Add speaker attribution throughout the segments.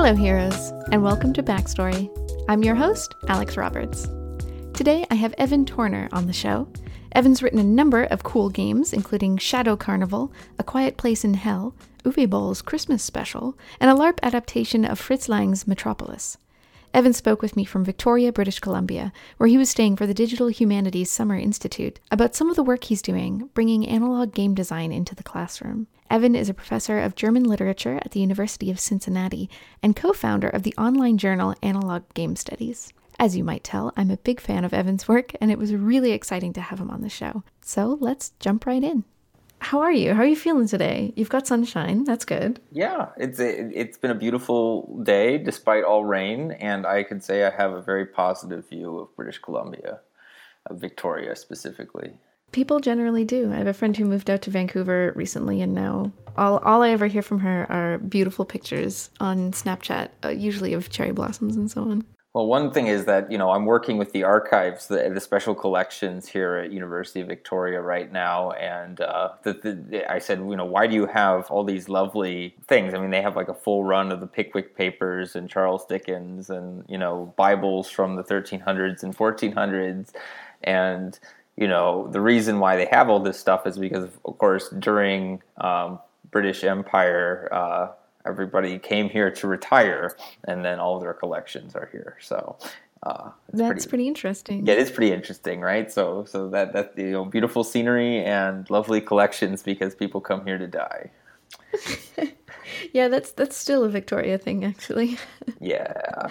Speaker 1: Hello, heroes, and welcome to Backstory. I'm your host, Alex Roberts. Today, I have Evan Torner on the show. Evan's written a number of cool games, including Shadow Carnival, A Quiet Place in Hell, Uwe Boll's Christmas Special, and a LARP adaptation of Fritz Lang's Metropolis. Evan spoke with me from Victoria, British Columbia, where he was staying for the Digital Humanities Summer Institute, about some of the work he's doing, bringing analog game design into the classroom. Evan is a professor of German literature at the University of Cincinnati and co-founder of the online journal Analog Game Studies. As you might tell, I'm a big fan of Evan's work, and it was really exciting to have him on the show. So let's jump right in. How are you? How are you feeling today? You've got sunshine. That's good.
Speaker 2: Yeah, it's been a beautiful day despite all rain, and I could say I have a very positive view of British Columbia, of Victoria specifically.
Speaker 1: People generally do. I have a friend who moved out to Vancouver recently, and now all I ever hear from her are beautiful pictures on Snapchat, usually of cherry blossoms and so on.
Speaker 2: Well, one thing is that, I'm working with the archives, the special collections here at University of Victoria right now, and I said, why do you have all these lovely things? I mean, they have like a full run of the Pickwick Papers and Charles Dickens and, Bibles from the 1300s and 1400s, and the reason why they have all this stuff is because, of course, during British Empire, everybody came here to retire, and then all of their collections are here. So
Speaker 1: that's pretty interesting.
Speaker 2: Yeah, it is pretty interesting, right? So that's beautiful scenery and lovely collections because people come here to die.
Speaker 1: Yeah, that's still a Victoria thing, actually.
Speaker 2: Yeah.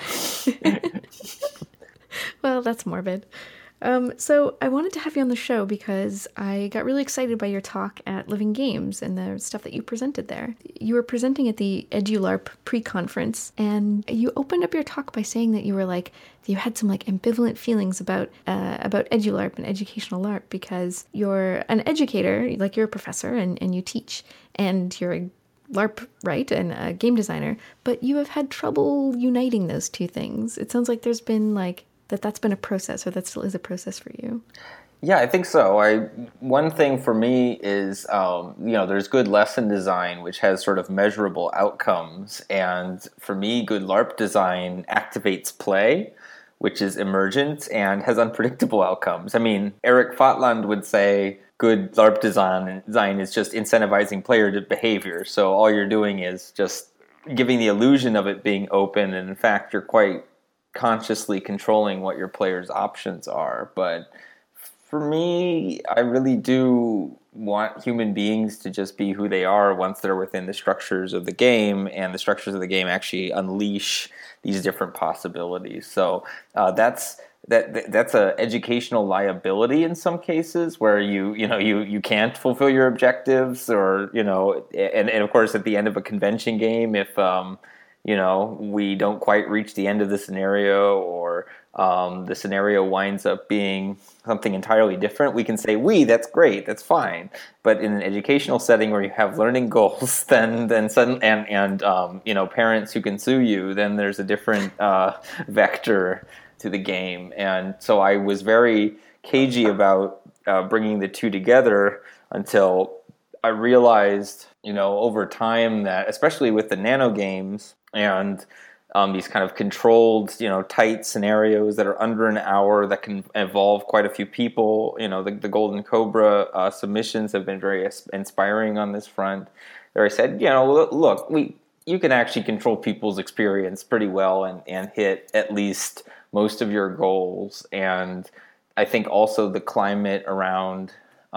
Speaker 1: Well, that's morbid. So I wanted to have you on the show because I got really excited by your talk at Living Games and the stuff that you presented there. You were presenting at the EduLARP pre-conference, and you opened up your talk by saying that you had some ambivalent feelings about EduLARP and educational LARP because you're an educator, you're a professor and you teach, and you're a LARP, right, and a game designer, but you have had trouble uniting those two things. It sounds like there's been that's been a process, or that still is a process for you.
Speaker 2: Yeah, I think so. One thing for me is, there's good lesson design, which has sort of measurable outcomes. And for me, good LARP design activates play, which is emergent and has unpredictable outcomes. I mean, Eric Fatland would say good LARP design is just incentivizing player behavior. So all you're doing is just giving the illusion of it being open, and in fact, you're quite consciously controlling what your players' options are. But for me, I really do want human beings to just be who they are once they're within the structures of the game, and the structures of the game actually unleash these different possibilities. So that's a educational liability in some cases where you can't fulfill your objectives, or and of course at the end of a convention game, if we don't quite reach the end of the scenario, or the scenario winds up being something entirely different, we can say, that's great, that's fine. But in an educational setting where you have learning goals, then suddenly, and parents who can sue you, then there's a different vector to the game. And so I was very cagey about bringing the two together until I realized, over time that, especially with the nano games and these kind of controlled, tight scenarios that are under an hour that can involve quite a few people, the Golden Cobra submissions have been very inspiring on this front. There I said, look, you can actually control people's experience pretty well and hit at least most of your goals. And I think also the climate around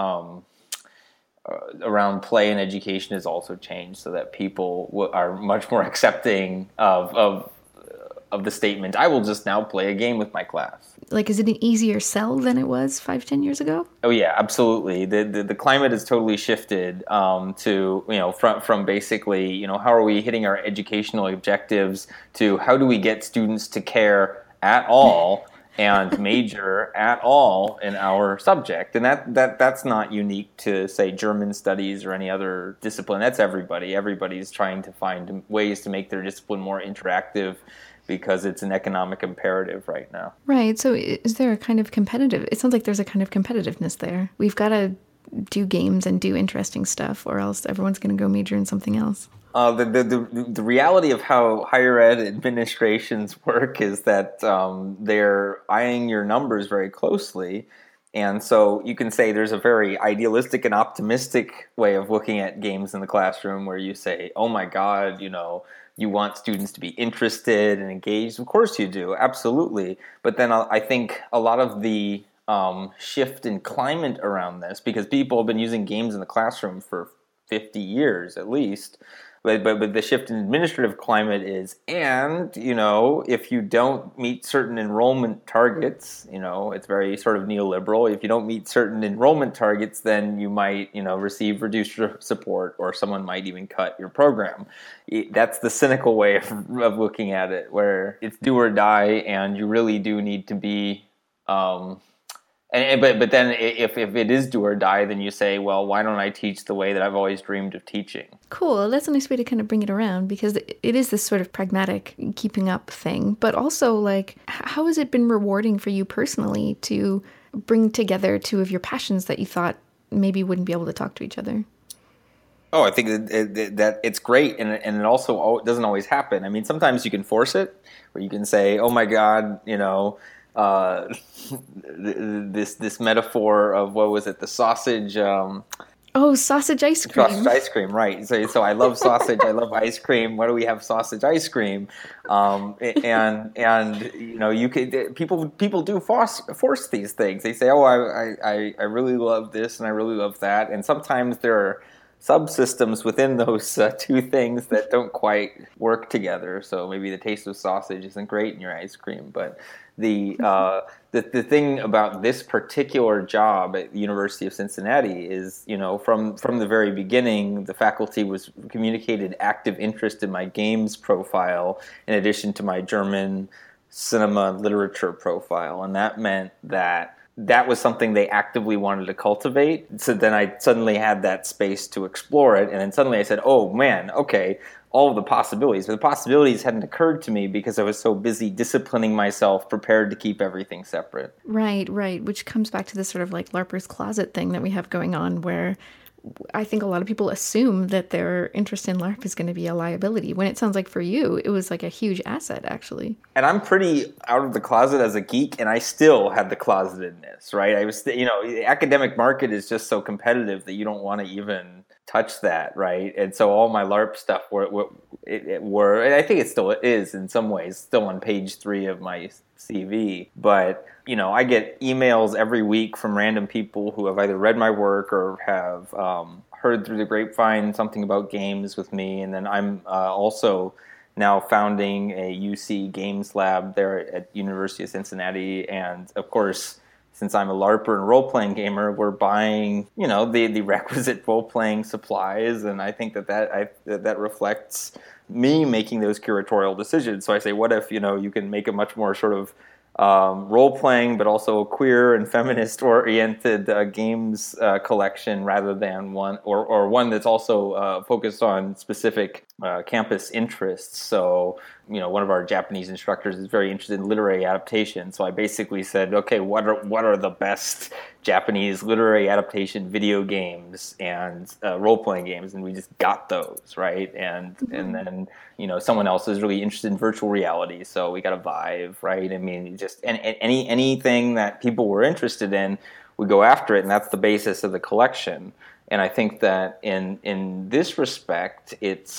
Speaker 2: play and education has also changed, so that people are much more accepting of the statement, I will just now play a game with my class.
Speaker 1: Is it an easier sell than it was 5-10 years ago?
Speaker 2: Oh yeah, absolutely. The climate has totally shifted to from basically how are we hitting our educational objectives to how do we get students to care at all and major at all in our subject. And that's not unique to, say, German studies or any other discipline. That's everybody. Everybody's trying to find ways to make their discipline more interactive because it's an economic imperative right now.
Speaker 1: Right. So is there a kind of it sounds like there's a kind of competitiveness there. We've got to do games and do interesting stuff, or else everyone's going to go major in something else.
Speaker 2: The reality of how higher ed administrations work is that they're eyeing your numbers very closely. And so you can say there's a very idealistic and optimistic way of looking at games in the classroom where you say, oh my God, you want students to be interested and engaged. Of course you do, absolutely. But then I think a lot of the shift in climate around this, because people have been using games in the classroom for 50 years at least, but the shift in administrative climate is, and, if you don't meet certain enrollment targets, it's very sort of neoliberal. If you don't meet certain enrollment targets, then you might, receive reduced support, or someone might even cut your program. That's the cynical way of looking at it, where it's do or die, and you really do need to be... But then if it is do or die, then you say, well, why don't I teach the way that I've always dreamed of teaching?
Speaker 1: Cool. That's a nice way to kind of bring it around, because it is this sort of pragmatic keeping up thing. But also, like, how has it been rewarding for you personally to bring together two of your passions that you thought maybe wouldn't be able to talk to each other?
Speaker 2: Oh, I think that it's great, and it also doesn't always happen. I mean, sometimes you can force it, where you can say, oh my God, this metaphor of, what was it, the sausage?
Speaker 1: Sausage ice cream.
Speaker 2: Sausage ice cream, right? So I love sausage. I love ice cream. Why do we have sausage ice cream? And you could people do force these things. They say, oh, I really love this and I really love that, and sometimes there are subsystems within those two things that don't quite work together. So maybe the taste of sausage isn't great in your ice cream, but the thing about this particular job at the University of Cincinnati is, from the very beginning, the faculty was communicated active interest in my games profile in addition to my German cinema literature profile, and that meant that was something they actively wanted to cultivate. So then I suddenly had that space to explore it. And then suddenly I said, oh man, okay, all of the possibilities. But the possibilities hadn't occurred to me because I was so busy disciplining myself, prepared to keep everything separate.
Speaker 1: Right. Which comes back to this sort of like LARPer's closet thing that we have going on, where I think a lot of people assume that their interest in LARP is going to be a liability, when it sounds like for you, it was like a huge asset, actually.
Speaker 2: And I'm pretty out of the closet as a geek, and I still had the closetedness, right? I was, the academic market is just so competitive that you don't want to even touch that, right? And so all my LARP stuff were, and I think it still is in some ways, still on page 3 of my CV, but I get emails every week from random people who have either read my work or have heard through the grapevine something about games with me. And then I'm also now founding a UC Games Lab there at University of Cincinnati. And of course, since I'm a LARPer and role-playing gamer, we're buying, the requisite role-playing supplies. And I think that reflects me making those curatorial decisions. So I say, what if, you can make a much more sort of role-playing, but also queer and feminist-oriented games collection, rather than one that's also focused on specific campus interests. So, one of our Japanese instructors is very interested in literary adaptation. So I basically said, okay, what are the best Japanese literary adaptation video games and role-playing games? And we just got those, right? And then, someone else is really interested in virtual reality, so we got a Vive, right? I mean, just anything that people were interested in, we go after it, and that's the basis of the collection. And I think that in this respect,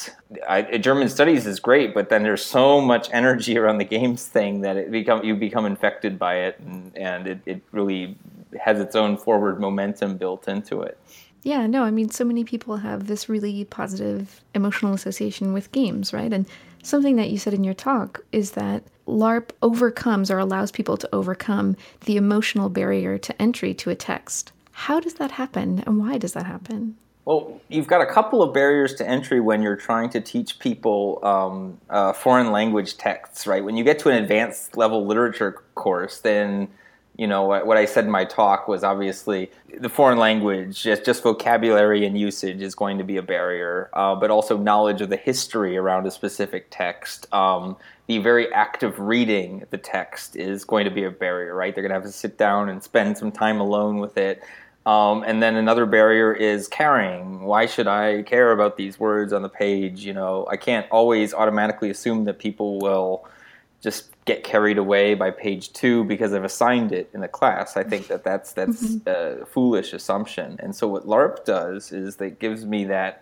Speaker 2: German studies is great, but then there's so much energy around the games thing that you become infected by it, and it really has its own forward momentum built into it.
Speaker 1: Yeah, no, I mean, so many people have this really positive emotional association with games, right? And something that you said in your talk is that LARP overcomes or allows people to overcome the emotional barrier to entry to a text. How does that happen, and why does that happen?
Speaker 2: Well, you've got a couple of barriers to entry when you're trying to teach people foreign language texts, right? When you get to an advanced level literature course, then what I said in my talk was obviously the foreign language, just vocabulary and usage is going to be a barrier, but also knowledge of the history around a specific text. The very active reading the text is going to be a barrier, right? They're going to have to sit down and spend some time alone with it. And then another barrier is caring. Why should I care about these words on the page? I can't always automatically assume that people will just get carried away by page 2 because I've assigned it in the class. I think that's a foolish assumption. And so what LARP does is that it gives me that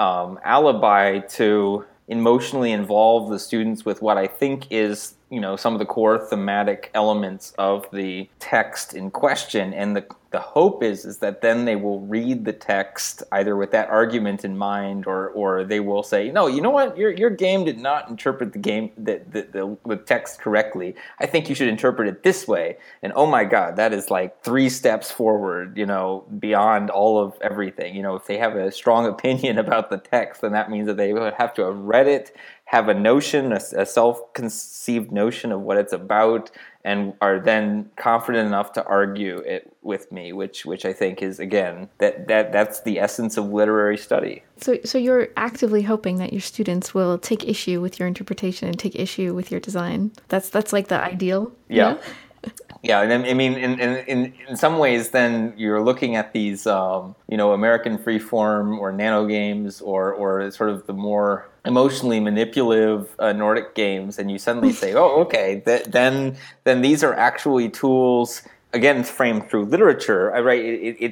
Speaker 2: alibi to emotionally involve the students with what I think is, some of the core thematic elements of the text in question. And the hope is that then they will read the text either with that argument in mind, or they will say, no, you know what, your game did not interpret the text correctly. I think you should interpret it this way. And oh my God, that is like 3 steps forward, beyond all of everything. If they have a strong opinion about the text, then that means that they would have to have read it, have a notion, a self-conceived notion of what it's about, and are then confident enough to argue it with me, which I think is, again, that's the essence of literary study.
Speaker 1: So you're actively hoping that your students will take issue with your interpretation and take issue with your design. That's like the ideal.
Speaker 2: Yeah. Yeah, and I mean, in some ways, then you're looking at these, American freeform or nano games, or sort of the more emotionally manipulative Nordic games, and you suddenly say, oh, okay, then these are actually tools. Again, framed through literature, right?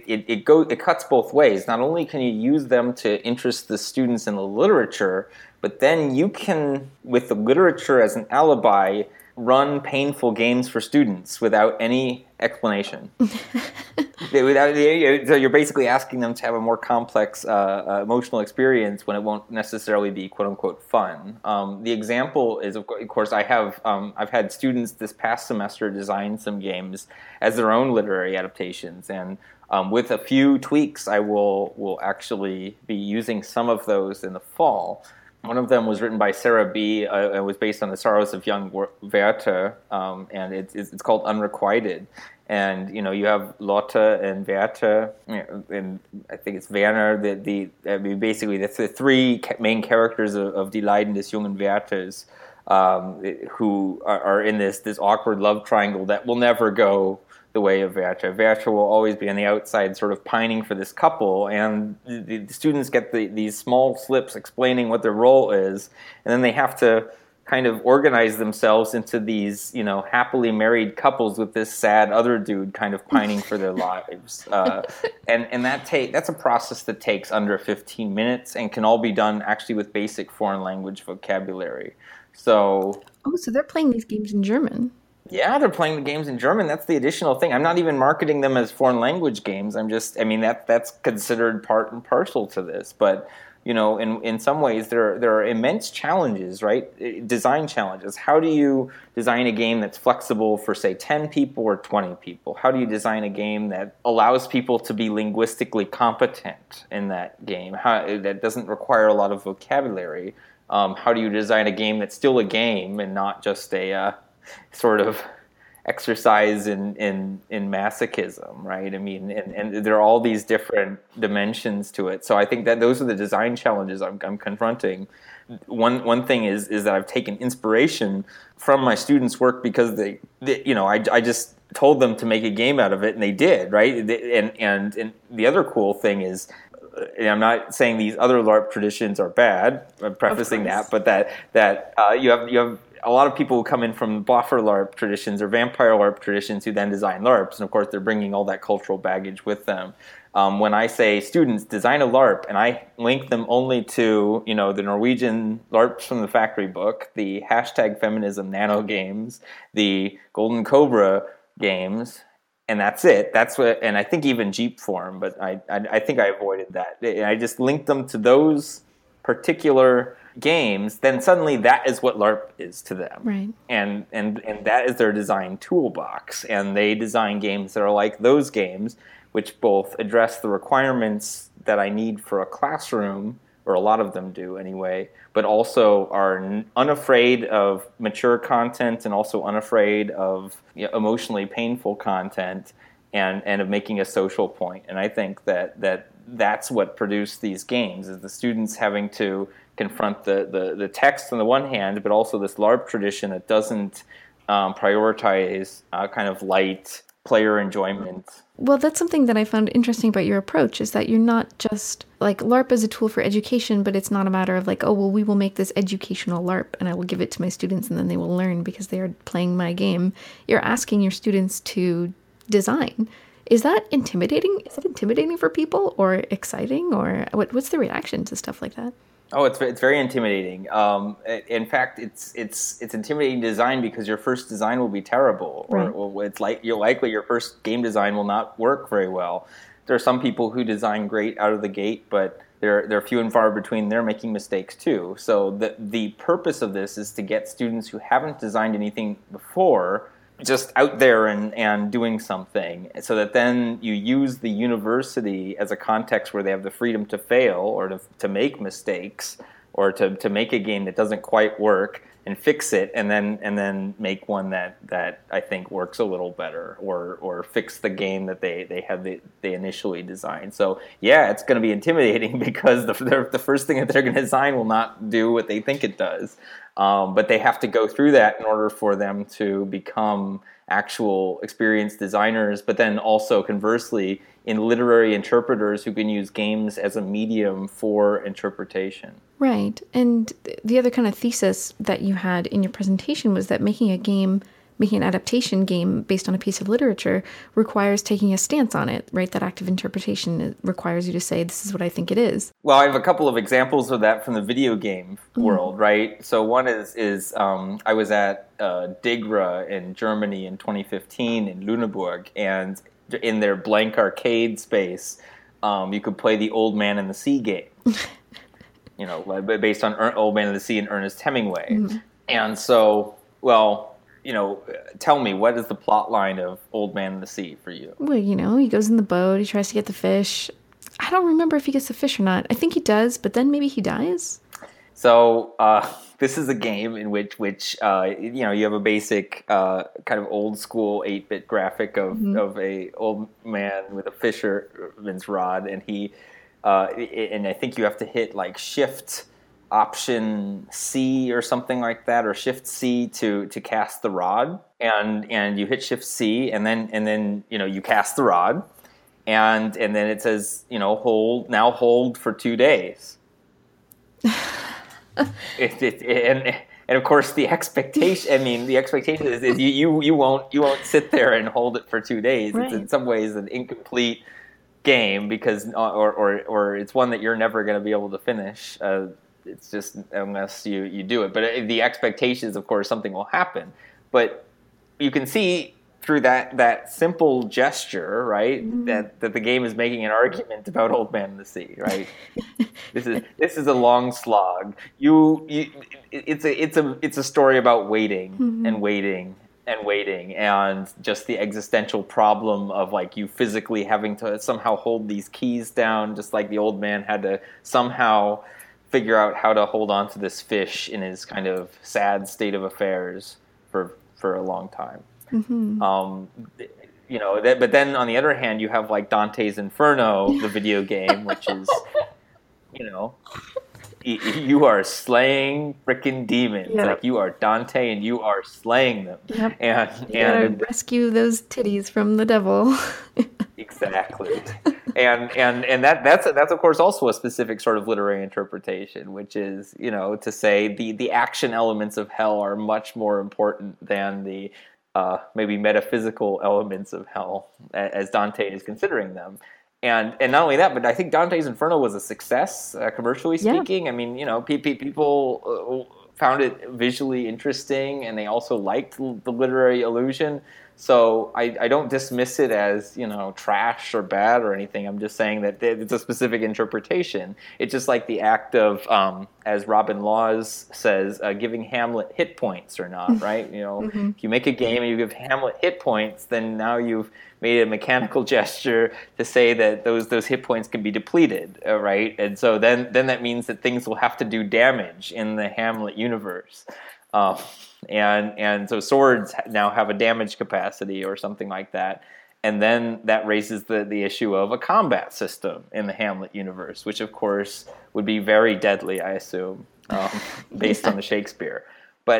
Speaker 2: It cuts both ways. Not only can you use them to interest the students in the literature, but then you can, with the literature as an alibi, run painful games for students without any explanation. So you're basically asking them to have a more complex emotional experience when it won't necessarily be "quote unquote" fun. The example is, of course, I've had students this past semester design some games as their own literary adaptations, and with a few tweaks, I will actually be using some of those in the fall. One of them was written by Sarah B. It was based on the sorrows of young Werther, and it's called Unrequited. And you have Lotte and Werther, and I think it's Werner. Basically, that's the 3 main characters of Die Leiden des jungen Werthers, who are in this awkward love triangle that will never go the way of Werther. Werther will always be on the outside, sort of pining for this couple, and the students get these small slips explaining what their role is, and then they have to kind of organize themselves into these, happily married couples with this sad other dude kind of pining for their lives. And that's a process that takes under 15 minutes and can all be done actually with basic foreign language vocabulary. So
Speaker 1: they're playing these games in German.
Speaker 2: Yeah, they're playing the games in German. That's the additional thing. I'm not even marketing them as foreign language games. That's considered part and parcel to this. But, in some ways, there are immense challenges, right? Design challenges. How do you design a game that's flexible for, say, 10 people or 20 people? How do you design a game that allows people to be linguistically competent in that game? That doesn't require a lot of vocabulary? How do you design a game that's still a game and not just a sort of exercise in masochism, right? And there are all these different dimensions to it. So I think that those are the design challenges I'm confronting. One thing is that I've taken inspiration from my students' work because I just told them to make a game out of it, and they did, right? And the other cool thing is, and I'm not saying these other LARP traditions are bad. I'm prefacing that, but that you have a lot of people who come in from Boffer LARP traditions or Vampire LARP traditions who then design LARPs, and of course they're bringing all that cultural baggage with them. When I say students design a LARP, and I link them only to the Norwegian LARPs from the Factory Book, the #feminism nano games, the Golden Cobra games, and that's it. That's what, and I think even Jeep form, but I think I avoided that. I just linked them to those particular games. Then suddenly that is what LARP is to them,
Speaker 1: right?
Speaker 2: And that is their design toolbox. And they design games that are like those games, which both address the requirements that I need for a classroom, or a lot of them do anyway, but also are unafraid of mature content and also unafraid of emotionally painful content, and of making a social point. And I think that's what produced these games, is the students having to confront the text on the one hand, but also this LARP tradition that doesn't prioritize kind of light, player enjoyment.
Speaker 1: Well, that's something that I found interesting about your approach, is that you're not just like LARP as a tool for education, but it's not a matter of like, oh, well, we will make this educational LARP and I will give it to my students and then they will learn because they are playing my game. You're asking your students to design. Is that intimidating? Is it intimidating for people, or exciting, or what's the reaction to stuff like that?
Speaker 2: Oh, it's very intimidating. In fact, it's intimidating design because your first design will be terrible, or it's like your first game design will not work very well. There are some people who design great out of the gate, but they're few and far between. They're making mistakes too. So the purpose of this is to get students who haven't designed anything before just out there and doing something, so that then you use the university as a context where they have the freedom to fail or to make mistakes or to make a game that doesn't quite work and fix it, and then make one that I think works a little better, or fix the game that they initially designed. So yeah, it's going to be intimidating because the first thing that they're going to design will not do what they think it does. But they have to go through that in order for them to become actual experienced designers, but then also conversely in literary interpreters who can use games as a medium for interpretation.
Speaker 1: Right. And the other kind of thesis that you had in your presentation was that making an adaptation game based on a piece of literature requires taking a stance on it, right? That active interpretation requires you to say, this is what I think it is.
Speaker 2: Well, I have a couple of examples of that from the video game world, right? So one is I was at Digra in Germany in 2015 in Lüneburg, and in their blank arcade space, you could play the Old Man and the Sea game, based on Old Man and the Sea and Ernest Hemingway. Mm-hmm. And so, tell me, what is the plot line of Old Man and the Sea for you?
Speaker 1: Well, he goes in the boat, he tries to get the fish. I don't remember if he gets the fish or not. I think he does, but then maybe he dies.
Speaker 2: So this is a game in which you have a basic kind of old school 8-bit graphic of a old man with a fisherman's rod, and and I think you have to hit like Shift Option C or something like that, or Shift C to cast the rod, and you hit Shift C, and then you cast the rod, and then it says hold for 2 days. And of course the expectation is you won't sit there and hold it for 2 days. Right. It's in some ways an incomplete game because or it's one that you're never going to be able to finish. It's just unless you do it. But the expectation is, of course, something will happen. But you can see through that simple gesture, right, that the game is making an argument about Old Man and the Sea, right? This is a long slog. It's a story about waiting and waiting and waiting, and just the existential problem of like you physically having to somehow hold these keys down, just like the old man had to somehow figure out how to hold on to this fish in his kind of sad state of affairs for a long time. Mm-hmm. But then on the other hand, you have like Dante's Inferno, the video game, which is, you are slaying freaking demons. Yep. Like you are Dante and you are slaying them.
Speaker 1: Yep. And rescue those titties from the devil.
Speaker 2: Exactly. And that's of course also a specific sort of literary interpretation, which is, to say the action elements of hell are much more important than the maybe metaphysical elements of hell, as Dante is considering them. And not only that, but I think Dante's Inferno was a success, commercially speaking. Yeah. I mean, people found it visually interesting, and they also liked the literary illusion. So I don't dismiss it as, trash or bad or anything. I'm just saying that it's a specific interpretation. It's just like the act of, as Robin Laws says, giving Hamlet hit points or not, right? If you make a game and you give Hamlet hit points, then now you've made a mechanical gesture to say that those hit points can be depleted, right? And so then that means that things will have to do damage in the Hamlet universe. And so swords now have a damage capacity or something like that. And then that raises the issue of a combat system in the Hamlet universe, which of course would be very deadly, I assume, based on the Shakespeare. But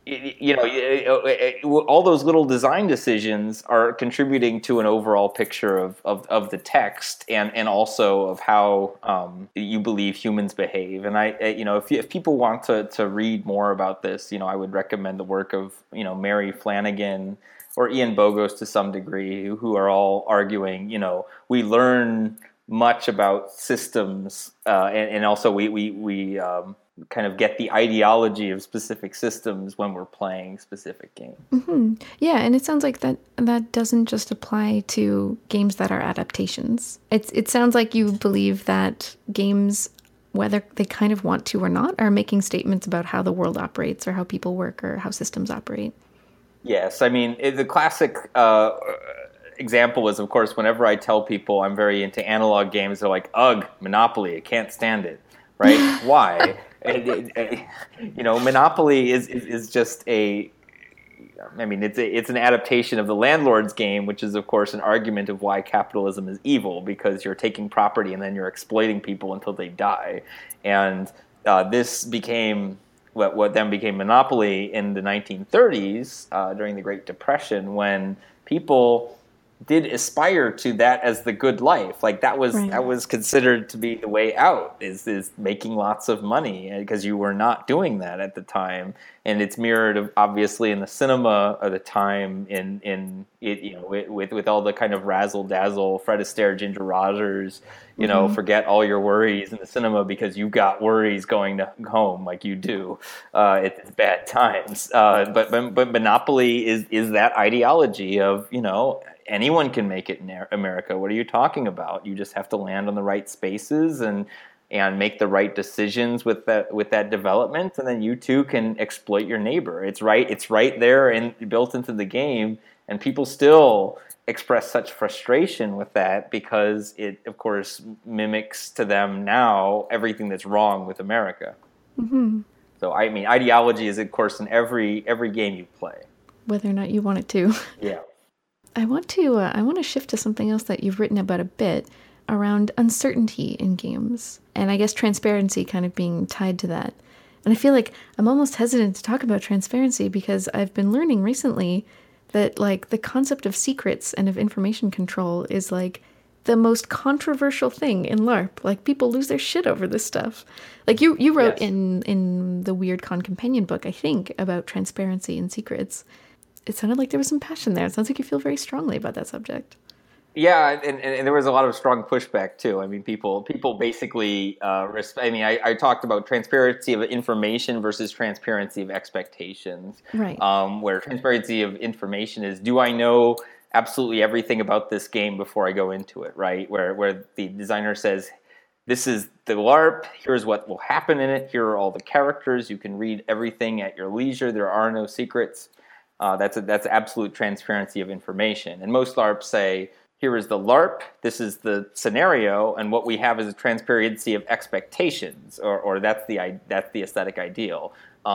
Speaker 2: all those little design decisions are contributing to an overall picture of the text and also of how you believe humans behave. And if people want to read more about this, I would recommend the work of Mary Flanagan or Ian Bogost to some degree, who are all arguing, we learn much about systems, and also we kind of get the ideology of specific systems when we're playing specific games.
Speaker 1: Mm-hmm. Yeah, and it sounds like that doesn't just apply to games that are adaptations. It sounds like you believe that games, whether they kind of want to or not, are making statements about how the world operates or how people work or how systems operate.
Speaker 2: Yes, I mean, the classic example is, of course, whenever I tell people I'm very into analog games, they're like, ugh, Monopoly, I can't stand it, right? Why? Monopoly is just it's an adaptation of the landlord's game, which is, of course, an argument of why capitalism is evil, because you're taking property and then you're exploiting people until they die. And this became what then became Monopoly in the 1930s, during the Great Depression, when people did aspire to that as the good life. Like that was considered to be the way out, is making lots of money, because you were not doing that at the time. And it's mirrored obviously in the cinema of the time, with all the kind of razzle dazzle, Fred Astaire, Ginger Rogers, forget all your worries in the cinema because you got worries going home, like you do. It's bad times. But Monopoly is that ideology of, anyone can make it in America. What are you talking about? You just have to land on the right spaces and make the right decisions with that development, and then you too can exploit your neighbor. It's right there and built into the game, and people still express such frustration with that because it, of course, mimics to them now everything that's wrong with America.
Speaker 1: Mm-hmm.
Speaker 2: So, I mean, ideology is, of course, in every game you play,
Speaker 1: whether or not you want it to.
Speaker 2: Yeah.
Speaker 1: I want to shift to something else that you've written about a bit around uncertainty in games, and I guess transparency kind of being tied to that. And I feel like I'm almost hesitant to talk about transparency because I've been learning recently that like the concept of secrets and of information control is like the most controversial thing in LARP. Like people lose their shit over this stuff. Like you wrote
Speaker 2: Yes.
Speaker 1: in the Weird Con companion book, I think, about transparency and secrets. It sounded like there was some passion there. It sounds like you feel very strongly about that subject.
Speaker 2: Yeah, and there was a lot of strong pushback too. I mean, people basically I talked about transparency of information versus transparency of expectations.
Speaker 1: Right.
Speaker 2: Where transparency of information is, do I know absolutely everything about this game before I go into it? Right. Where the designer says, this is the LARP. Here's what will happen in it. Here are all the characters. You can read everything at your leisure. There are no secrets. That's absolute transparency of information. And most LARPs say, here is the LARP, this is the scenario, and what we have is a transparency of expectations, or that's the aesthetic ideal.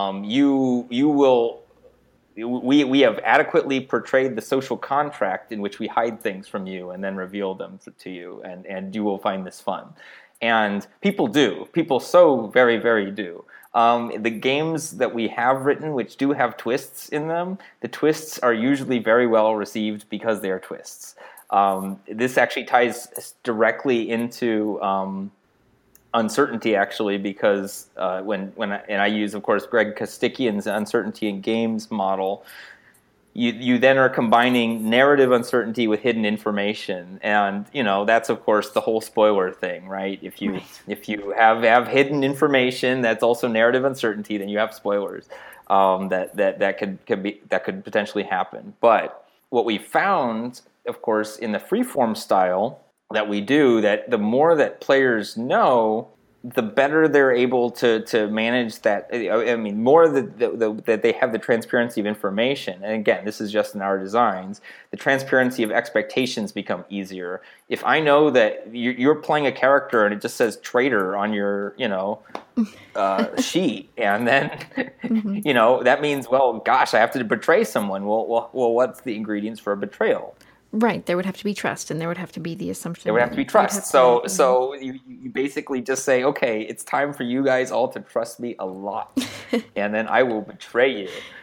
Speaker 2: We have adequately portrayed the social contract in which we hide things from you and then reveal them to you, and you will find this fun. And people do. People so very, very do. The games that we have written, which do have twists in them, the twists are usually very well received because they are twists. This actually ties directly into uncertainty, actually, because I use, of course, Greg Kostikian's uncertainty in games model. You then are combining narrative uncertainty with hidden information, and that's, of course, the whole spoiler thing, right? If you have hidden information that's also narrative uncertainty, then you have spoilers that could potentially happen. But what we found, of course, in the freeform style that we do, that the more that players know, the better they're able to manage that. I mean, more that they have the transparency of information. And again, this is just in our designs. The transparency of expectations become easier. If I know that you're playing a character and it just says traitor on your, sheet, and then,
Speaker 1: Mm-hmm.
Speaker 2: that means, well, gosh, I have to betray someone. Well, what's the ingredients for a betrayal?
Speaker 1: Right. There would have to be trust, and there would have to be the assumption.
Speaker 2: There would have to be trust. So you basically just say, okay, it's time for you guys all to trust me a lot, and then I will betray you.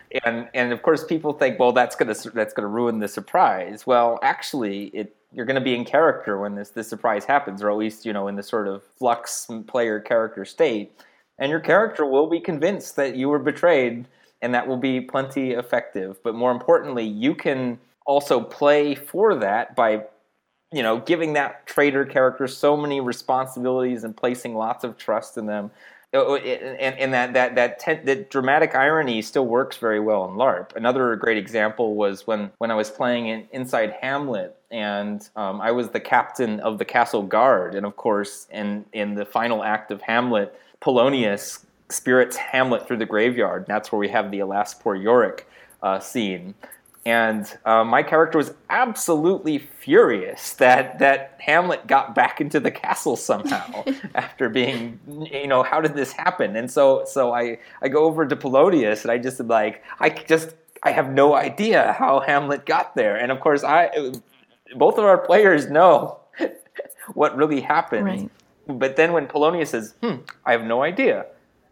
Speaker 2: And of course people think, well, that's gonna ruin the surprise. Well, actually, you're going to be in character when this surprise happens, or at least in this sort of flux player character state, and your character will be convinced that you were betrayed, and that will be plenty effective. But more importantly, you can also play for that by giving that traitor character so many responsibilities and placing lots of trust in them. And that dramatic irony still works very well in LARP. Another great example was when I was playing inside Hamlet, and I was the captain of the castle guard. And of course, in the final act of Hamlet, Polonius spirits Hamlet through the graveyard. And that's where we have the Alas Poor Yorick scene. And my character was absolutely furious that Hamlet got back into the castle somehow after being, how did this happen? And so I go over to Polonius, and I just am like, I have no idea how Hamlet got there. And of course, both of our players know what really happened.
Speaker 1: Right.
Speaker 2: But then when Polonius says, I have no idea,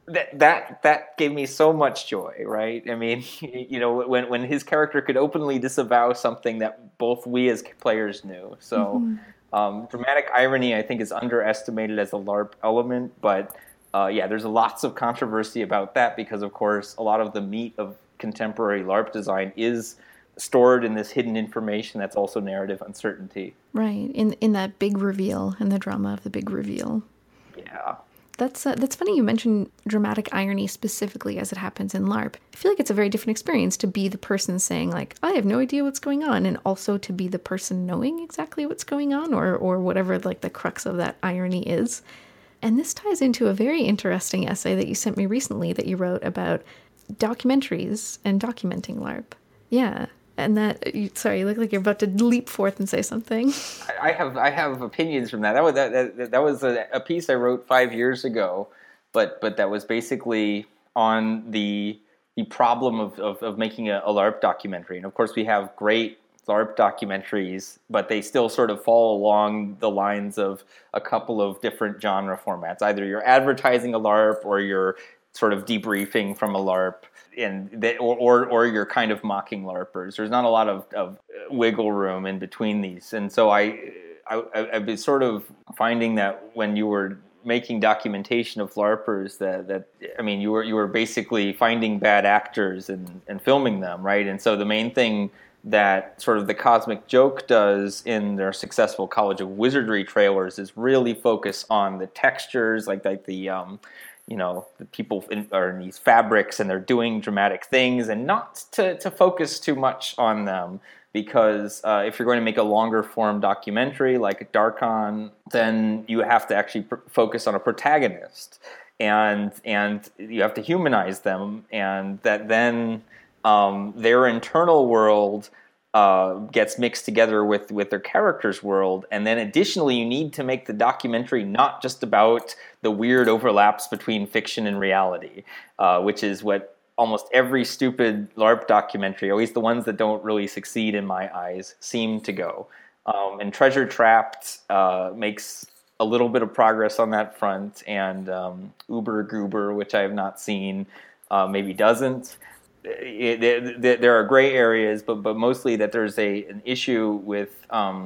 Speaker 2: that gave me so much joy, right? I mean, when his character could openly disavow something that both we as players knew. So dramatic irony, I think, is underestimated as a LARP element. But there's lots of controversy about that because, of course, a lot of the meat of contemporary LARP design is stored in this hidden information that's also narrative uncertainty.
Speaker 1: Right, in that big reveal, and the drama of the big reveal.
Speaker 2: Yeah.
Speaker 1: That's funny you mentioned dramatic irony specifically as it happens in LARP. I feel like it's a very different experience to be the person saying, like, I have no idea what's going on, and also to be the person knowing exactly what's going on, or whatever, like, the crux of that irony is. And this ties into a very interesting essay that you sent me recently that you wrote about documentaries and documenting LARP. Yeah. And sorry, you look like you're about to leap forth and say something.
Speaker 2: I have opinions from that. That was a piece I wrote 5 years ago, but that was basically on the problem of making a LARP documentary. And of course, we have great LARP documentaries, but they still sort of fall along the lines of a couple of different genre formats. Either you're advertising a LARP, or you're sort of debriefing from a LARP. Or you're kind of mocking LARPers. There's not a lot of wiggle room in between these, and so I've been sort of finding that when you were making documentation of LARPers, that you were basically finding bad actors and filming them, right? And so the main thing that sort of the Cosmic Joke does in their successful College of Wizardry trailers is really focus on the textures, like the the people are in these fabrics and they're doing dramatic things, and not to focus too much on them, because if you're going to make a longer form documentary like Darkon, then you have to actually focus on a protagonist, and you have to humanize them, and that then their internal world gets mixed together with their character's world. And then additionally, you need to make the documentary not just about the weird overlaps between fiction and reality, which is what almost every stupid LARP documentary, or at least the ones that don't really succeed in my eyes, seem to go. And Treasure Trapped makes a little bit of progress on that front, and Uber Goober, which I have not seen, maybe doesn't. There are gray areas, but mostly that there's an issue with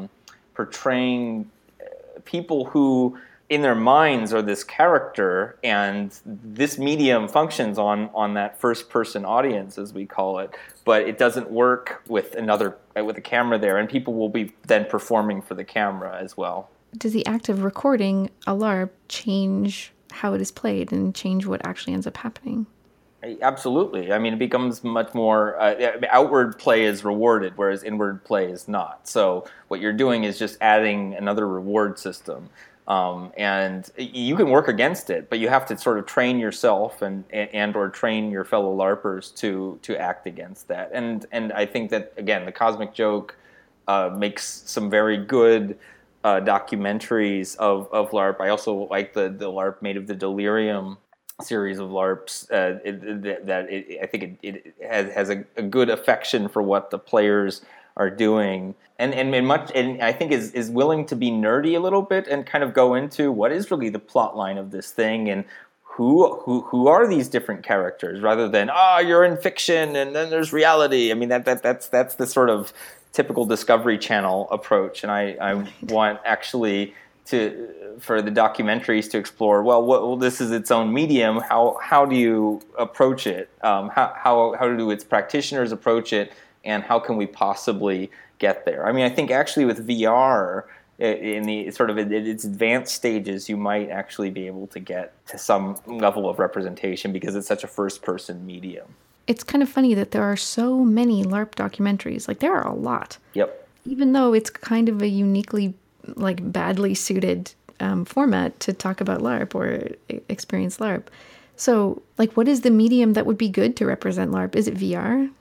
Speaker 2: portraying people who, in their minds, are this character, and this medium functions on that first-person audience, as we call it, but it doesn't work with a camera there, and people will be then performing for the camera as well.
Speaker 1: Does the act of recording a LARP change how it is played and change what actually ends up happening?
Speaker 2: Absolutely. I mean, it becomes much more outward play is rewarded, whereas inward play is not. So what you're doing is just adding another reward system, and you can work against it, but you have to sort of train yourself and or train your fellow LARPers to act against that. And I think that, again, the Cosmic Joke makes some very good documentaries of LARP. I also like the LARP made of the Delirium series of LARPs. I think it has a good affection for what the players are doing, and I think is willing to be nerdy a little bit and kind of go into what is really the plot line of this thing, and who are these different characters, rather than you're in fiction and then there's reality. I mean that's the sort of typical Discovery Channel approach, and I want actually for the documentaries to explore, well, this is its own medium. How do you approach it? How do its practitioners approach it? And how can we possibly get there? I mean, I think actually with VR, in the sort of its advanced stages, you might actually be able to get to some level of representation because it's such a first-person medium.
Speaker 1: It's kind of funny that there are so many LARP documentaries. Like, there are a lot.
Speaker 2: Yep.
Speaker 1: Even though it's kind of a uniquely, like, badly suited format to talk about LARP or experience LARP. So, like, what is the medium that would be good to represent LARP? Is it VR?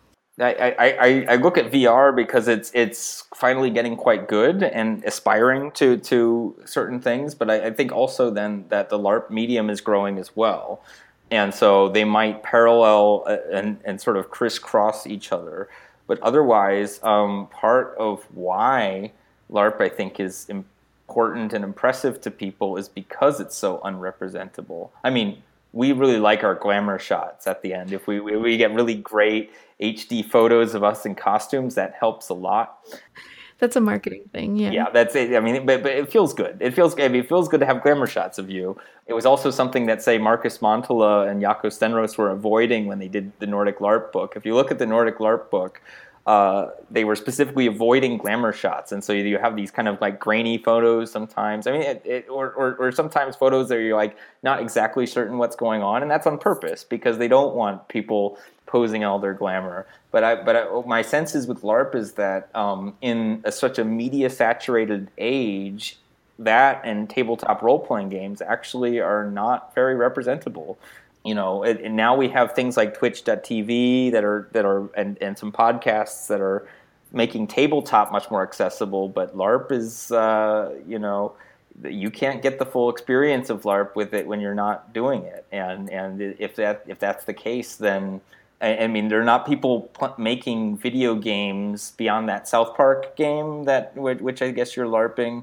Speaker 2: I look at VR because it's finally getting quite good and aspiring to certain things, but I think also then that the LARP medium is growing as well. And so they might parallel and sort of crisscross each other. But otherwise, part of why LARP, I think, is important and impressive to people is because it's so unrepresentable. I mean, we really like our glamour shots at the end. If we get really great HD photos of us in costumes, that helps a lot.
Speaker 1: That's a marketing thing, yeah.
Speaker 2: Yeah, that's it. I mean, but it feels good. It feels good to have glamour shots of you. It was also something that, say, Marcus Montola and Jaakko Stenros were avoiding when they did the Nordic LARP book. If you look at the Nordic LARP book, they were specifically avoiding glamour shots, and so you have these kind of like grainy photos sometimes. I mean, or sometimes photos that you're like not exactly certain what's going on, and that's on purpose because they don't want people posing all their glamour. But my sense is with LARP is that in such a media saturated age, that and tabletop role playing games actually are not very representable. You know, and now we have things like Twitch.tv that are and some podcasts that are making tabletop much more accessible. But LARP is, you can't get the full experience of LARP with it when you're not doing it. And if that's the case, then I mean, there are not people making video games beyond that South Park game which I guess you're LARPing.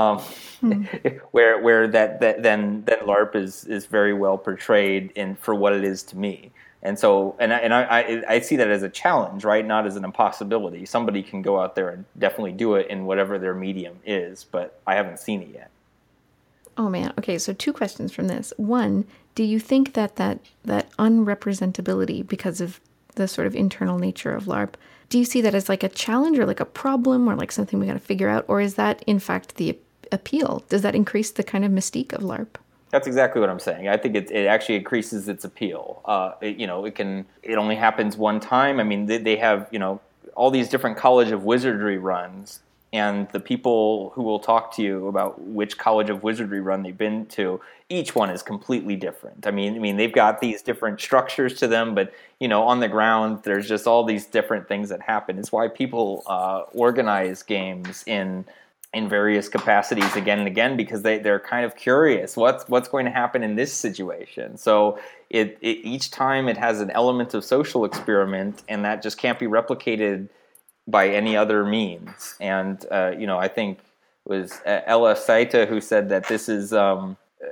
Speaker 2: Where then LARP is very well portrayed for what it is to me, and so I see that as a challenge, right? Not as an impossibility. Somebody can go out there and definitely do it in whatever their medium is, but I haven't seen it yet.
Speaker 1: Oh man, okay. So 2 questions from this. One, do you think that unrepresentability because of the sort of internal nature of LARP? Do you see that as like a challenge or like a problem or like something we got to figure out? Or is that in fact the appeal? Does that increase the kind of mystique of LARP?
Speaker 2: That's exactly what I'm saying. I think it actually increases its appeal. It only happens one time. I mean, they have, all these different College of Wizardry runs, and the people who will talk to you about which College of Wizardry run they've been to, each one is completely different. I mean, they've got these different structures to them, but on the ground, there's just all these different things that happen. It's why people organize games in various capacities again and again, because they're kind of curious what's going to happen in this situation. So each time it has an element of social experiment, and that just can't be replicated by any other means. And I think it was Ella Saita who said that this is that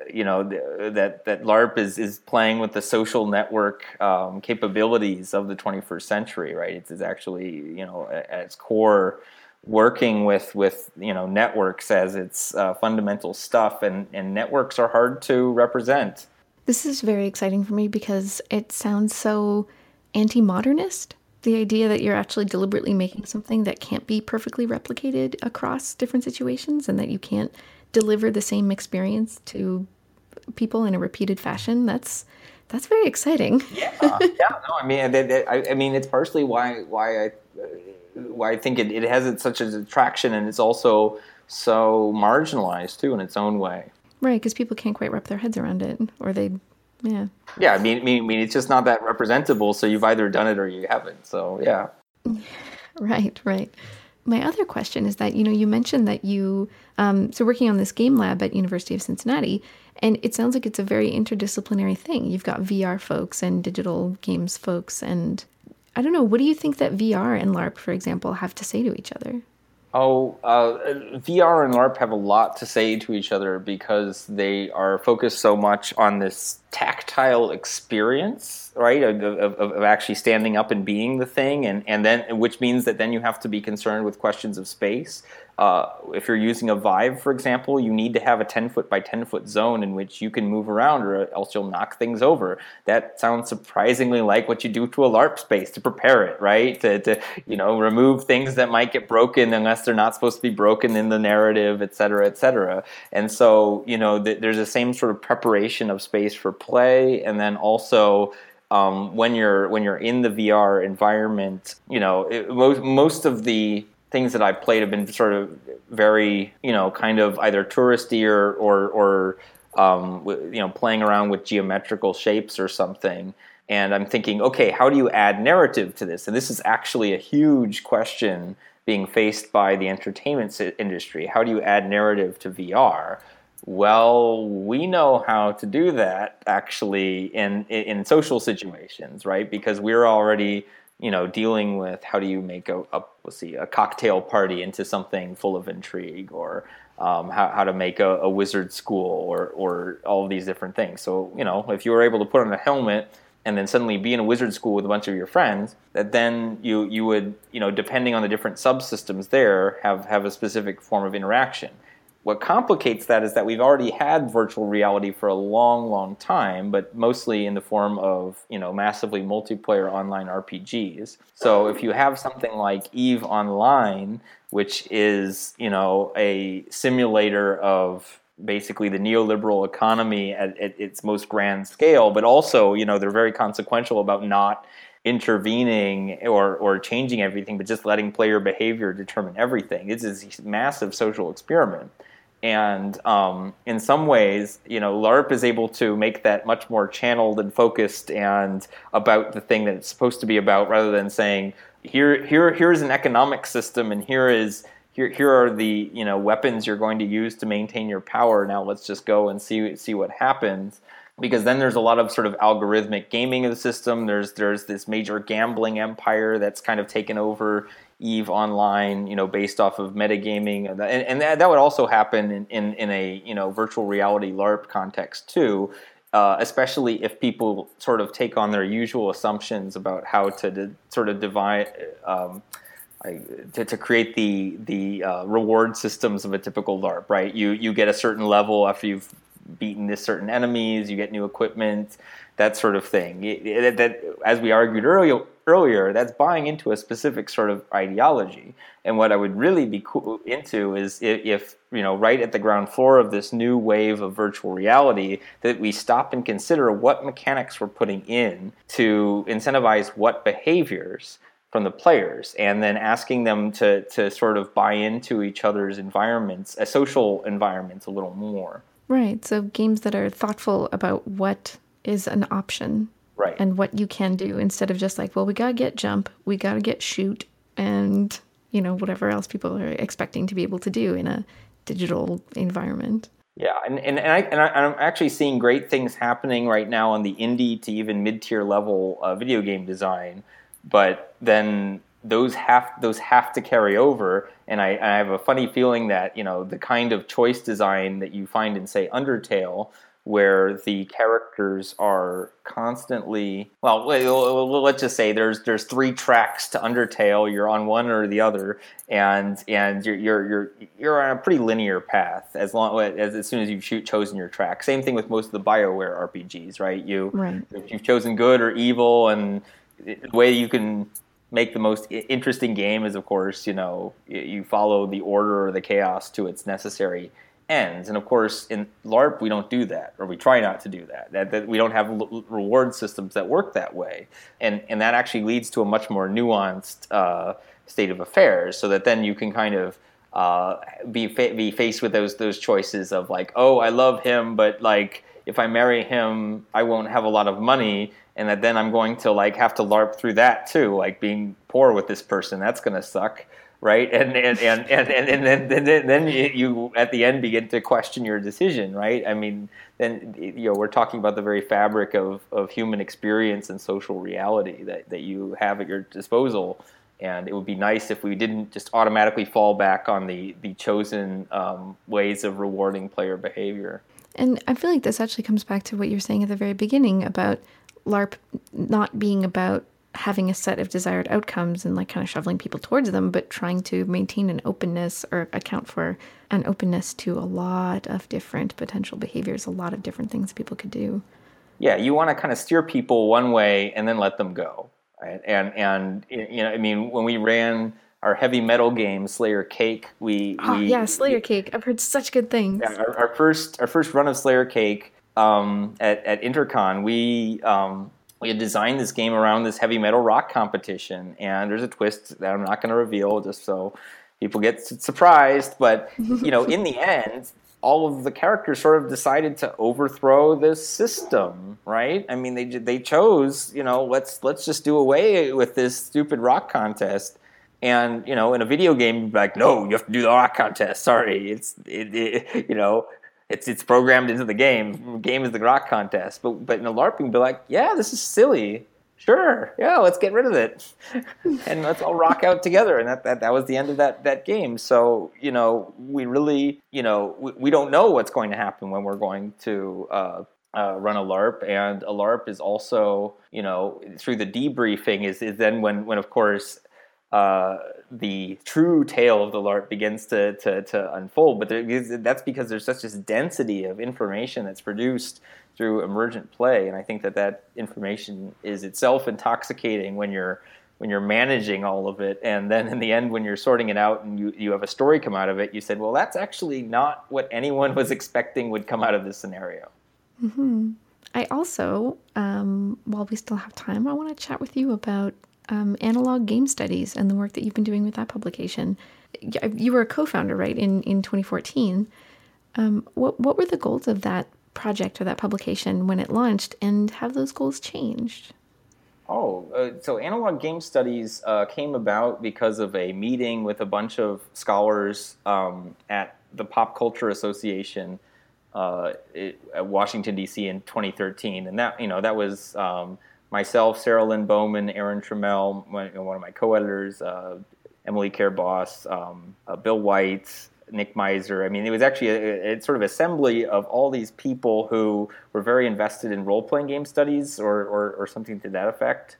Speaker 2: LARP is playing with the social network capabilities of the 21st century, right? It's actually at its core working with networks as its fundamental stuff, and networks are hard to represent.
Speaker 1: This is very exciting for me because it sounds so anti-modernist. The idea that you're actually deliberately making something that can't be perfectly replicated across different situations, and that you can't deliver the same experience to people in a repeated fashion. That's very exciting.
Speaker 2: Yeah. No, I mean, it's partially why I think it has such an attraction, and it's also so marginalized too in its own way.
Speaker 1: Right, because people can't quite wrap their heads around it, or yeah.
Speaker 2: Yeah, I mean, it's just not that representable. So you've either done it or you haven't. So yeah.
Speaker 1: Right. My other question is that you mentioned that you working on this game lab at University of Cincinnati, and it sounds like it's a very interdisciplinary thing. You've got VR folks and digital games folks, and I don't know. What do you think that VR and LARP, for example, have to say to each other? VR and LARP have a lot to say to each other because they are focused so much on this
Speaker 2: tactile experience, right, of actually standing up and being the thing, and then which means that then you have to be concerned with questions of space. If you're using a Vive, for example, you need to have a 10-foot by 10-foot zone in which you can move around, or else you'll knock things over. That sounds surprisingly like what you do to a LARP space to prepare it, right? To remove things that might get broken unless they're not supposed to be broken in the narrative, et cetera, et cetera. And so, there's the same sort of preparation of space for play, and then also when you're in the VR environment, most of the things that I've played have been sort of very, kind of either touristy or playing around with geometrical shapes or something. And I'm thinking, okay, how do you add narrative to this? And this is actually a huge question being faced by the entertainment industry. How do you add narrative to VR? Well, we know how to do that actually in social situations, right? Because we're already dealing with how do you make a cocktail party into something full of intrigue, or how to make a wizard school, or all of these different things. So, if you were able to put on a helmet and then suddenly be in a wizard school with a bunch of your friends, that then you would, depending on the different subsystems there, have a specific form of interaction. What complicates that is that we've already had virtual reality for a long, long time, but mostly in the form of, massively multiplayer online RPGs. So if you have something like EVE Online, which is, a simulator of basically the neoliberal economy at its most grand scale, but also, they're very consequential about not intervening or changing everything, but just letting player behavior determine everything. It's this massive social experiment. And in some ways, LARP is able to make that much more channeled and focused and about the thing that it's supposed to be about, rather than saying, here's an economic system, and here are the weapons you're going to use to maintain your power. Now let's just go and see what happens. Because then there's a lot of sort of algorithmic gaming of the system. There's this major gambling empire that's kind of taken over EVE Online, based off of metagaming, and that would also happen in a virtual reality LARP context too, especially if people sort of take on their usual assumptions about how to sort of divide. To create the reward systems of a typical LARP, right? You get a certain level after you've beaten this certain enemies, you get new equipment, that sort of thing. That, as we argued earlier, that's buying into a specific sort of ideology. And what I would really be into is if right at the ground floor of this new wave of virtual reality, that we stop and consider what mechanics we're putting in to incentivize what behaviors from the players, and then asking them to sort of buy into each other's environments, social environments, a little more.
Speaker 1: Right. So games that are thoughtful about what is an option,
Speaker 2: right,
Speaker 1: and what you can do, instead of just like, well, we got to get jump, we got to get shoot, and, whatever else people are expecting to be able to do in a digital environment.
Speaker 2: Yeah, and I'm actually seeing great things happening right now on the indie to even mid-tier level video game design, but then those have to carry over, and I have a funny feeling that the kind of choice design that you find in, say, Undertale, where the characters are constantly, let's just say there's 3 tracks to Undertale. You're on one or the other, and you're on a pretty linear path as soon as you've chosen your track. Same thing with most of the BioWare RPGs, right? If you've chosen good or evil, and the way you can make the most interesting game is, of course, you follow the order or the chaos to its necessary ends. And of course, in LARP, we don't do that, or we try not to do that. That we don't have reward systems that work that way, and that actually leads to a much more nuanced state of affairs. So that then you can kind of be faced with those choices of like, oh, I love him, but like if I marry him, I won't have a lot of money. And that then I'm going to like have to LARP through that too, like being poor with this person. That's going to suck, right? And then you at the end begin to question your decision, right? I mean, then we're talking about the very fabric of human experience and social reality that you have at your disposal. And it would be nice if we didn't just automatically fall back on the chosen ways of rewarding player behavior.
Speaker 1: And I feel like this actually comes back to what you were saying at the very beginning about LARP not being about having a set of desired outcomes and like kind of shoveling people towards them, but trying to maintain an openness or account for an openness to a lot of different potential behaviors, a lot of different things people could do.
Speaker 2: Yeah, you want to kind of steer people one way and then let them go. Right? And you know, I mean, when we ran our heavy metal game, Slayer Cake,
Speaker 1: Slayer Cake. I've heard such good things.
Speaker 2: Yeah, our first run of Slayer Cake at Intercon, we had designed this game around this heavy metal rock competition, and there's a twist that I'm not going to reveal, just so people get surprised. But you know, in the end, all of the characters sort of decided to overthrow this system, right? I mean, they chose, you know, let's just do away with this stupid rock contest. And, you know, in a video game, you'd be like, no, you have to do the rock contest. Sorry, it's programmed into the game. The game is the rock contest. But in a LARP, you'd be like, yeah, this is silly. Sure, yeah, let's get rid of it, and let's all rock out together. And that was the end of that game. So, you know, we really, you know, we don't know what's going to happen when we're going to run a LARP. And a LARP is also, you know, through the debriefing is then when of course the true tale of the LARP begins to unfold. But that's because there's such this density of information that's produced through emergent play, and I think that information is itself intoxicating when you're managing all of it. And then in the end, when you're sorting it out and you have a story come out of it, you said, well, that's actually not what anyone was expecting would come out of this scenario.
Speaker 1: Mm-hmm. I also, while we still have time, I want to chat with you about Analog Game Studies and the work that you've been doing with that publication. You were a co-founder, right, in 2014. What were the goals of that project or that publication when it launched, and have those goals changed?
Speaker 2: So Analog Game Studies came about because of a meeting with a bunch of scholars at the Pop Culture Association at Washington, D.C. in 2013. And that was myself, Sarah Lynn Bowman, Aaron Trammell, one of my co-editors, Emily Care-Boss, Bill White, Nick Miser. I mean, it was actually a sort of assembly of all these people who were very invested in role-playing game studies or something to that effect.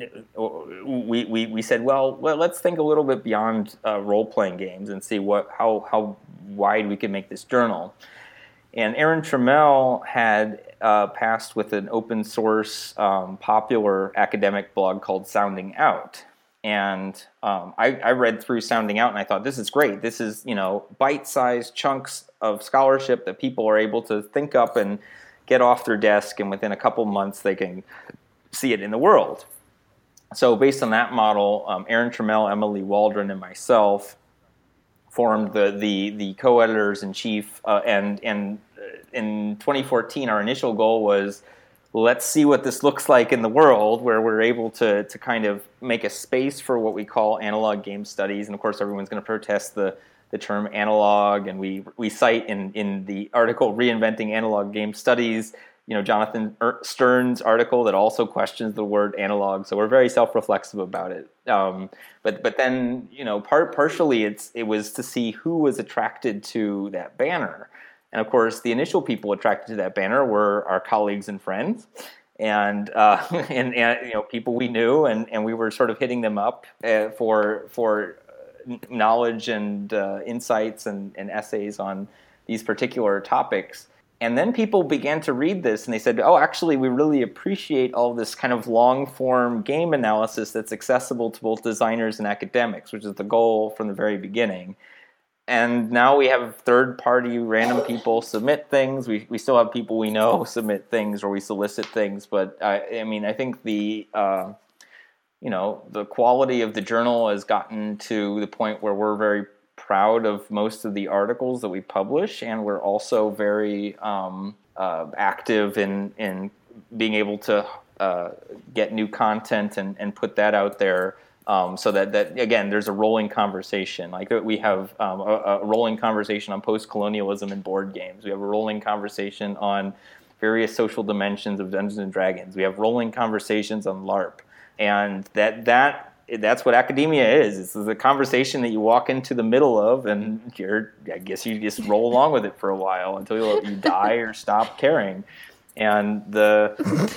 Speaker 2: We said, well, let's think a little bit beyond role-playing games and see how wide we can make this journal. And Aaron Trammell had passed with an open source popular academic blog called Sounding Out. And I read through Sounding Out and I thought, this is great. This is, bite-sized chunks of scholarship that people are able to think up and get off their desk, and within a couple months they can see it in the world. So based on that model, Aaron Trammell, Emily Waldron, and myself formed the co-editors-in-chief, and in 2014 our initial goal was, let's see what this looks like in the world, where we're able to kind of make a space for what we call analog game studies. And of course, everyone's going to protest the term analog. And we cite in the article Reinventing Analog Game Studies, Jonathan Stern's article that also questions the word analog. So we're very self-reflexive about it. But then, partially it was to see who was attracted to that banner. And of course, the initial people attracted to that banner were our colleagues and friends, and people we knew, and we were sort of hitting them up for knowledge and insights and essays on these particular topics. And then people began to read this, and they said, "Oh, actually, we really appreciate all this kind of long-form game analysis that's accessible to both designers and academics," which is the goal from the very beginning. And now we have third-party random people submit things. We still have people we know submit things, or we solicit things. But I think the quality of the journal has gotten to the point where we're very proud of most of the articles that we publish, and we're also very active in being able to get new content and put that out there. So that again, there's a rolling conversation. Like we have a rolling conversation on post-colonialism in board games. We have a rolling conversation on various social dimensions of Dungeons and Dragons. We have rolling conversations on LARP, and that that's what academia is. It's the conversation that you walk into the middle of, and I guess you just roll along with it for a while until you die or stop caring. And the,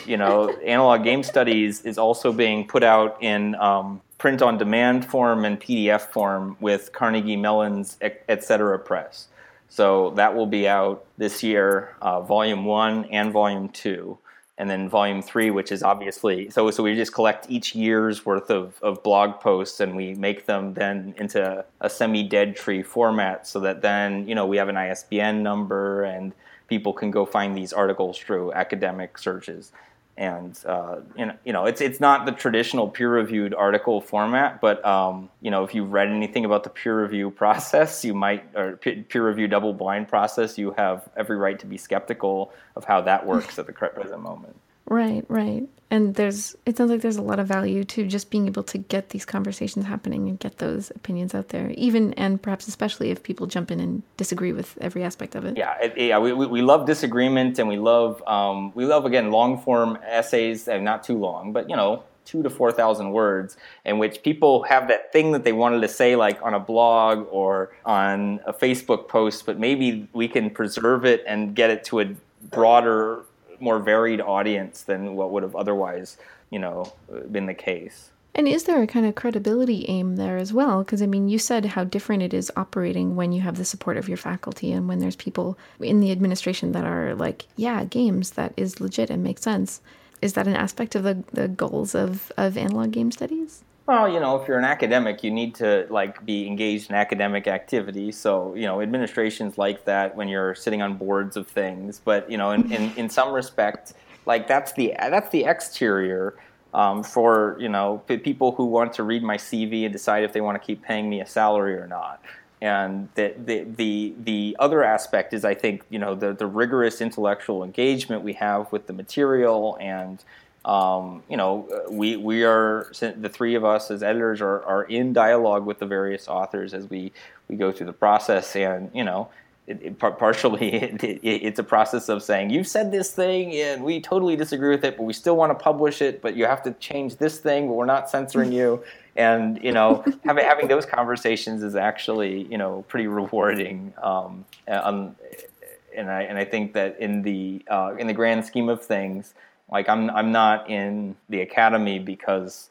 Speaker 2: analog game studies is also being put out in print on demand form and PDF form with Carnegie Mellon's Etc. Press. So that will be out this year, Volume 1 and Volume 2. And then Volume 3, which is obviously, so we just collect each year's worth of blog posts and we make them then into a semi-dead tree format so that then, we have an ISBN number and people can go find these articles through academic searches. And, it's not the traditional peer-reviewed article format, but, if you've read anything about the peer review process, or peer review double-blind process, you have every right to be skeptical of how that works at the present moment.
Speaker 1: Right. And it sounds like there's a lot of value to just being able to get these conversations happening and get those opinions out there, even and perhaps especially if people jump in and disagree with every aspect of it.
Speaker 2: Yeah, we love disagreement, and we love again long form essays, not too long, but 2,000 to 4,000 words, in which people have that thing that they wanted to say, like on a blog or on a Facebook post, but maybe we can preserve it and get it to a broader, more varied audience than what would have otherwise, been the case.
Speaker 1: And is there a kind of credibility aim there as well? Because, you said how different it is operating when you have the support of your faculty and when there's people in the administration that are like, yeah, games, that is legit and makes sense. Is that an aspect of the goals of analog game studies?
Speaker 2: Well, if you're an academic, you need to be engaged in academic activity. So, administrations like that when you're sitting on boards of things. But, in some respect, that's the exterior for, people who want to read my CV and decide if they want to keep paying me a salary or not. And the other aspect is, I think, the rigorous intellectual engagement we have with the material, and we are, the three of us as editors are in dialogue with the various authors as we go through the process, and partially it's a process of saying, you've said this thing and we totally disagree with it, but we still want to publish it, but you have to change this thing, but we're not censoring you. And having those conversations is actually pretty rewarding. And I think that in the grand scheme of things, I'm not in the academy because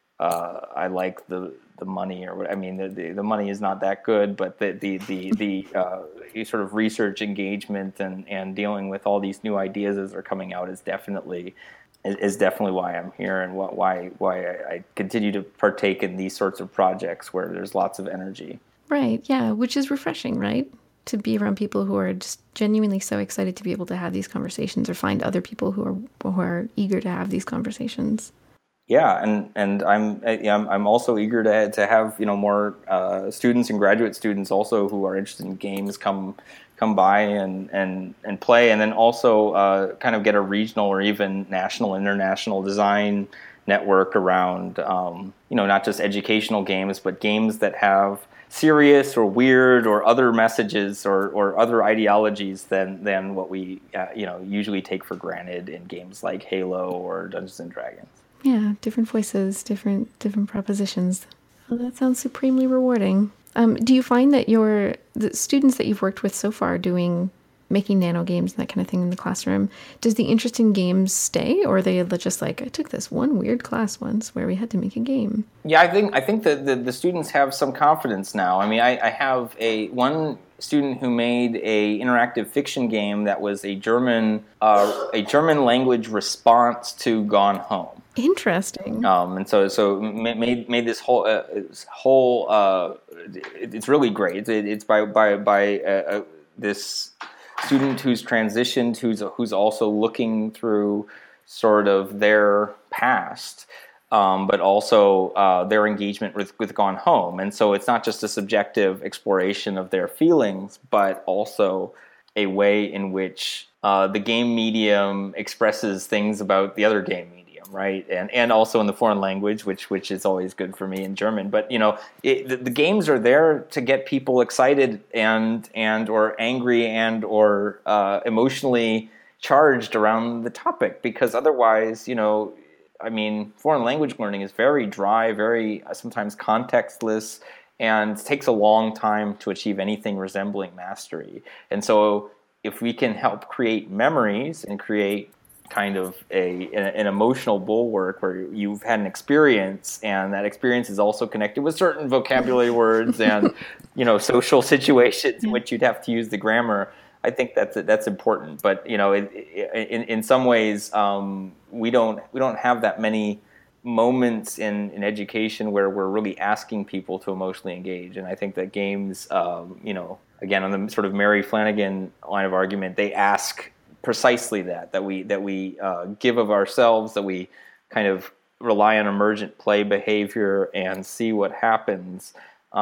Speaker 2: I like the money or what. The money is not that good, but the sort of research engagement and dealing with all these new ideas as they're coming out is definitely why I'm here, and why I continue to partake in these sorts of projects where there's lots of energy.
Speaker 1: Right, yeah, which is refreshing, right? To be around people who are just genuinely so excited to be able to have these conversations, or find other people who are eager to have these conversations.
Speaker 2: Yeah, and I'm also eager to have more students and graduate students also who are interested in games come by and play, and then also kind of get a regional or even national, international design network around not just educational games, but games that have serious or weird or other messages or other ideologies than what we usually take for granted in games like Halo or Dungeons and Dragons.
Speaker 1: Yeah, different voices, different propositions. Well, that sounds supremely rewarding. Do you find that the students that you've worked with so far making nano games and that kind of thing in the classroom, does the interest in games stay, or are they just like, I took this one weird class once where we had to make a game?
Speaker 2: Yeah, I think that the students have some confidence now. I have one student who made a interactive fiction game that was a German language response to Gone Home.
Speaker 1: Interesting.
Speaker 2: And so made this whole it's really great. It's by this student who's transitioned, who's also looking through sort of their past, but also their engagement with Gone Home. And so it's not just a subjective exploration of their feelings, but also a way in which the game medium expresses things about the other game medium. Right, and also in the foreign language, which is always good for me in German. But the games are there to get people excited and or angry and or emotionally charged around the topic, because otherwise, I mean, foreign language learning is very dry, very sometimes contextless, and takes a long time to achieve anything resembling mastery. And so if we can help create memories and create kind of an emotional bulwark where you've had an experience, and that experience is also connected with certain vocabulary words and social situations in which you'd have to use the grammar, I think that's important. But in some ways, we don't have that many moments in education where we're really asking people to emotionally engage. And I think that games, again, on the sort of Mary Flanagan line of argument, they ask precisely that we give of ourselves, that we kind of rely on emergent play behavior and see what happens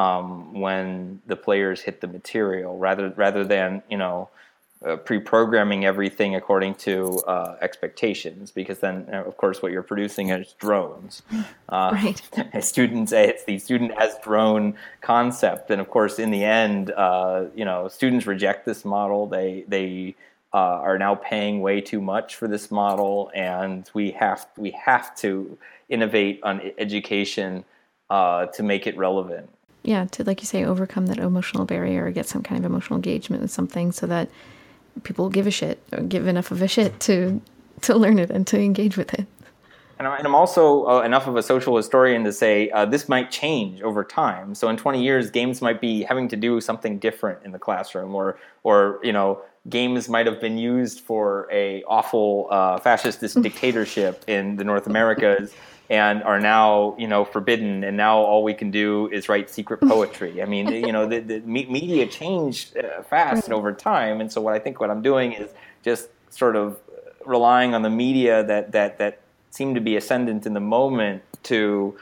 Speaker 2: when the players hit the material, rather than pre-programming everything according to expectations, because then of course what you're producing is drones.
Speaker 1: Right.
Speaker 2: It's the student as drone concept, and of course in the end, students reject this model. They are now paying way too much for this model, and we have to innovate on education to make it relevant.
Speaker 1: Yeah, to, like you say, overcome that emotional barrier or get some kind of emotional engagement with something so that people give a shit, or give enough of a shit to learn it and to engage with it.
Speaker 2: And I'm also enough of a social historian to say this might change over time. So in 20 years, games might be having to do something different in the classroom, or games might have been used for a awful fascist dictatorship in the North Americas, and are now forbidden, and now all we can do is write secret poetry. I mean, the media changed fast over time, and so what I'm doing is just sort of relying on the media that seem to be ascendant in the moment to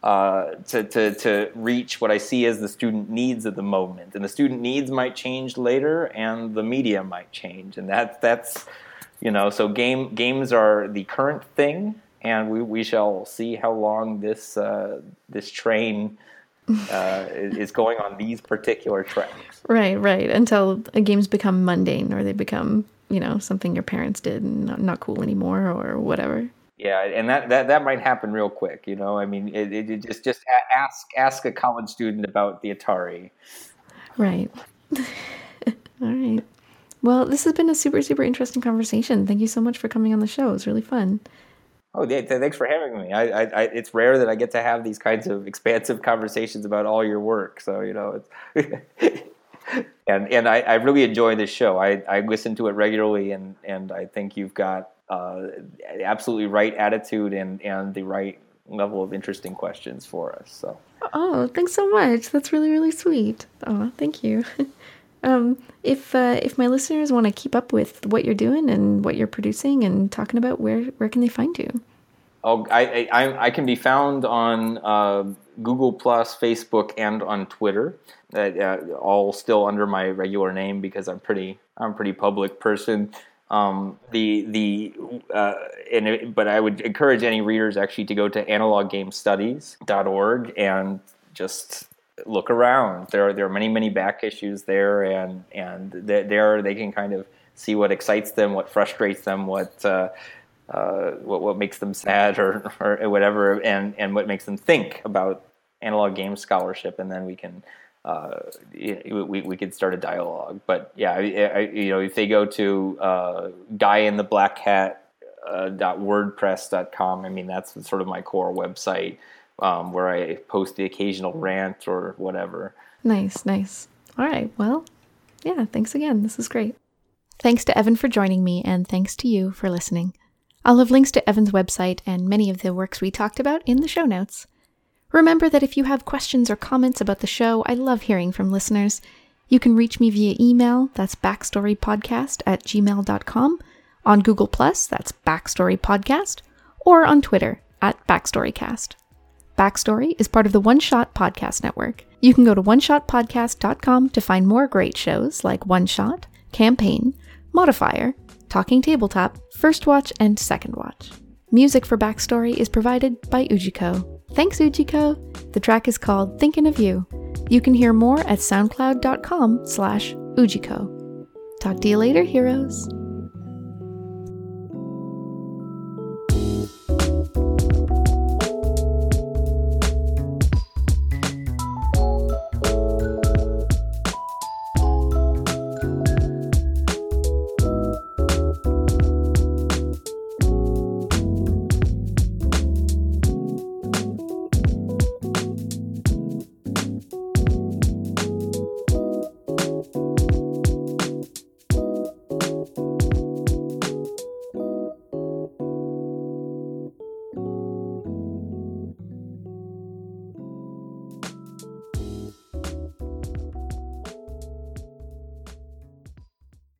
Speaker 2: reach what I see as the student needs of the moment. And the student needs might change later, and the media might change, and that's so games are the current thing. And we shall see how long this train is going on these particular tracks.
Speaker 1: Right. Until games become mundane, or they become, something your parents did and not cool anymore, or whatever.
Speaker 2: Yeah, and that might happen real quick. I mean, it just ask a college student about the Atari.
Speaker 1: Right. All right. Well, this has been a super, super interesting conversation. Thank you so much for coming on the show. It was really fun.
Speaker 2: Oh, yeah, thanks for having me. It's rare that I get to have these kinds of expansive conversations about all your work. So, it's and I really enjoy this show. I listen to it regularly, and I think you've got absolutely right attitude and the right level of interesting questions for us. So.
Speaker 1: Oh, thanks so much. That's really, really sweet. Oh, thank you. If my listeners want to keep up with what you're doing and what you're producing and talking about, where can they find you?
Speaker 2: Oh, I can be found on Google Plus, Facebook, and on Twitter. All still under my regular name because I'm a pretty public person. But I would encourage any readers actually to go to analoggamestudies.org and just look around. There are many back issues there, and there they can kind of see what excites them, what frustrates them, what makes them sad or whatever, and what makes them think about analog game scholarship, and then we can we could start a dialogue. But yeah, if they go to guyintheblackhat.wordpress.com, I mean, that's sort of my core website, where I post the occasional rant or whatever.
Speaker 1: Nice. All right. Well, yeah, thanks again. This is great. Thanks to Evan for joining me, and thanks to you for listening. I'll have links to Evan's website and many of the works we talked about in the show notes. Remember that if you have questions or comments about the show, I love hearing from listeners. You can reach me via email, that's backstorypodcast@gmail.com, on Google+, that's Backstory Podcast, or on Twitter, @BackstoryCast. Backstory is part of the One Shot Podcast Network. You can go to oneshotpodcast.com to find more great shows like One Shot, Campaign, Modifier, Talking Tabletop, First Watch, and Second Watch. Music for Backstory is provided by Ujiko. Thanks, Ujiko. The track is called Thinkin' of You. You can hear more at soundcloud.com/Ujiko. Talk to you later, heroes.